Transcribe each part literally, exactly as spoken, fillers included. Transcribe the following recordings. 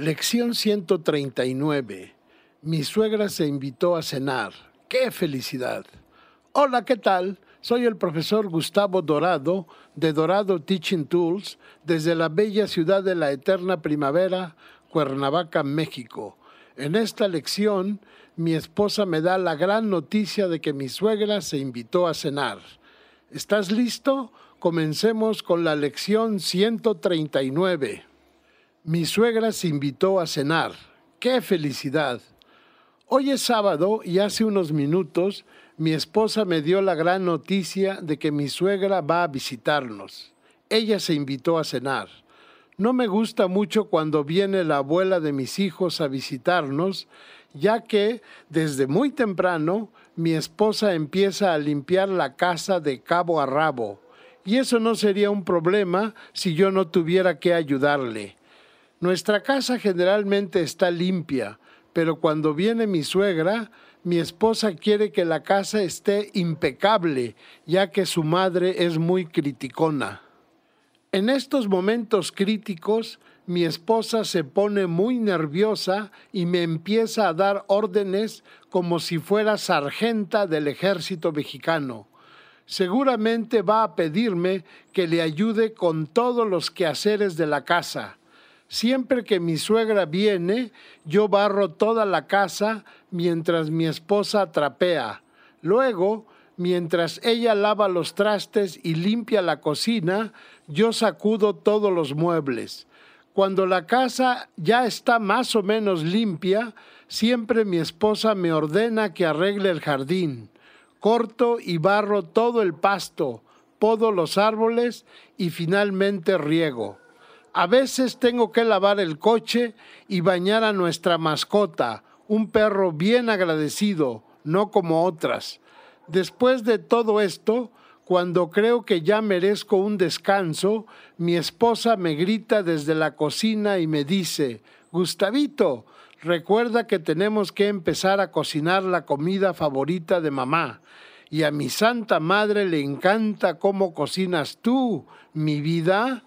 Lección ciento treinta y nueve. Mi suegra se invitó a cenar. ¡Qué felicidad! Hola, ¿qué tal? Soy el profesor Gustavo Dorado, de Dorado Teaching Tools, desde la bella ciudad de la eterna primavera, Cuernavaca, México. En esta lección, mi esposa me da la gran noticia de que mi suegra se invitó a cenar. ¿Estás listo? Comencemos con la lección ciento treinta y nueve. Mi suegra se invitó a cenar. ¡Qué felicidad! Hoy es sábado y hace unos minutos mi esposa me dio la gran noticia de que mi suegra va a visitarnos. Ella se invitó a cenar. No me gusta mucho cuando viene la abuela de mis hijos a visitarnos, ya que desde muy temprano mi esposa empieza a limpiar la casa de cabo a rabo, y eso no sería un problema si yo no tuviera que ayudarle. Nuestra casa generalmente está limpia, pero cuando viene mi suegra, mi esposa quiere que la casa esté impecable, ya que su madre es muy criticona. En estos momentos críticos, mi esposa se pone muy nerviosa y me empieza a dar órdenes como si fuera sargenta del ejército mexicano. Seguramente va a pedirme que le ayude con todos los quehaceres de la casa. Siempre que mi suegra viene, yo barro toda la casa mientras mi esposa trapea. Luego, mientras ella lava los trastes y limpia la cocina, yo sacudo todos los muebles. Cuando la casa ya está más o menos limpia, siempre mi esposa me ordena que arregle el jardín. Corto y barro todo el pasto, podo los árboles y finalmente riego. A veces tengo que lavar el coche y bañar a nuestra mascota, un perro bien agradecido, no como otras. Después de todo esto, cuando creo que ya merezco un descanso, mi esposa me grita desde la cocina y me dice: «Gustavito, recuerda que tenemos que empezar a cocinar la comida favorita de mamá. Y a mi santa madre le encanta cómo cocinas tú, mi vida».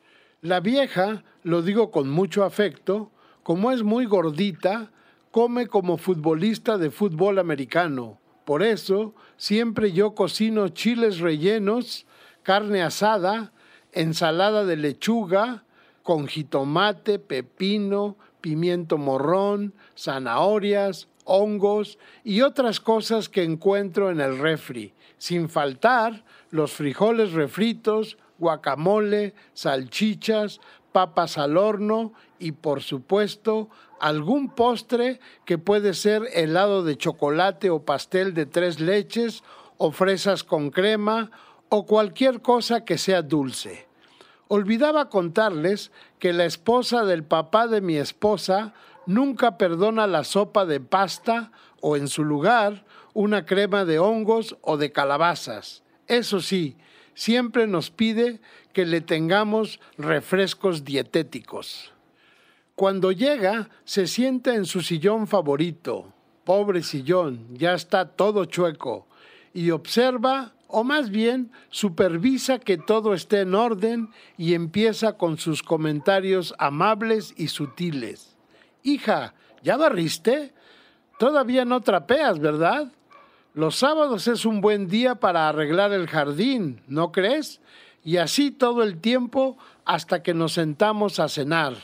La vieja, lo digo con mucho afecto, como es muy gordita, come como futbolista de fútbol americano. Por eso, siempre yo cocino chiles rellenos, carne asada, ensalada de lechuga, con jitomate, pepino, pimiento morrón, zanahorias, hongos y otras cosas que encuentro en el refri. Sin faltar los frijoles refritos, guacamole, salchichas, papas al horno y, por supuesto, algún postre que puede ser helado de chocolate o pastel de tres leches o fresas con crema o cualquier cosa que sea dulce. Olvidaba contarles que la esposa del papá de mi esposa nunca perdona la sopa de pasta o, en su lugar, una crema de hongos o de calabazas. Eso sí, siempre nos pide que le tengamos refrescos dietéticos. Cuando llega, se sienta en su sillón favorito. Pobre sillón, ya está todo chueco. Y observa, o más bien supervisa que todo esté en orden y empieza con sus comentarios amables y sutiles. «Hija, ¿ya barriste? Todavía no trapeas, ¿verdad? Los sábados es un buen día para arreglar el jardín, ¿no crees? Y así todo el tiempo hasta que nos sentamos a cenar».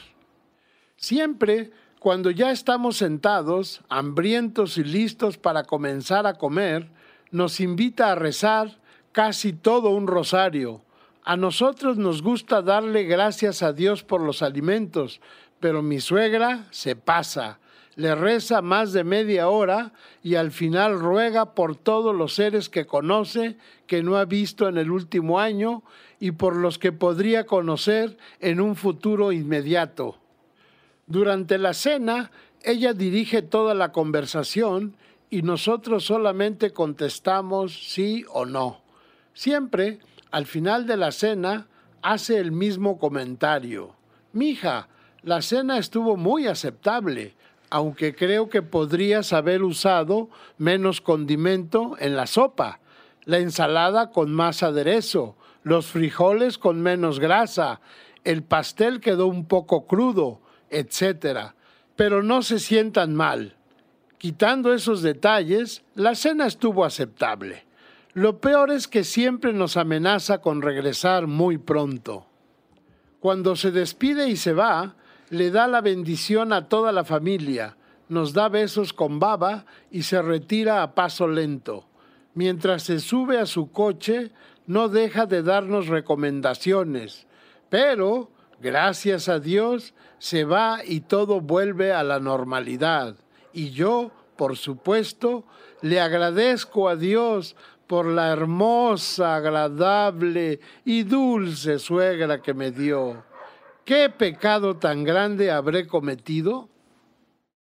Siempre, cuando ya estamos sentados, hambrientos y listos para comenzar a comer, nos invita a rezar casi todo un rosario. A nosotros nos gusta darle gracias a Dios por los alimentos, pero mi suegra se pasa. Le reza más de media hora y al final ruega por todos los seres que conoce, que no ha visto en el último año y por los que podría conocer en un futuro inmediato. Durante la cena, ella dirige toda la conversación y nosotros solamente contestamos sí o no. Siempre, al final de la cena, hace el mismo comentario: «Mija, la cena estuvo muy aceptable, aunque creo que podrías haber usado menos condimento en la sopa, la ensalada con más aderezo, los frijoles con menos grasa, el pastel quedó un poco crudo etcétera. Pero no se sientan mal. Quitando esos detalles, la cena estuvo aceptable. Lo peor es que siempre nos amenaza con regresar muy pronto. Cuando se despide y se va, le da la bendición a toda la familia, nos da besos con baba y se retira a paso lento. Mientras se sube a su coche, no deja de darnos recomendaciones, pero, gracias a Dios, se va y todo vuelve a la normalidad. Y yo, por supuesto, le agradezco a Dios por la hermosa, agradable y dulce suegra que me dio. ¿Qué pecado tan grande habré cometido?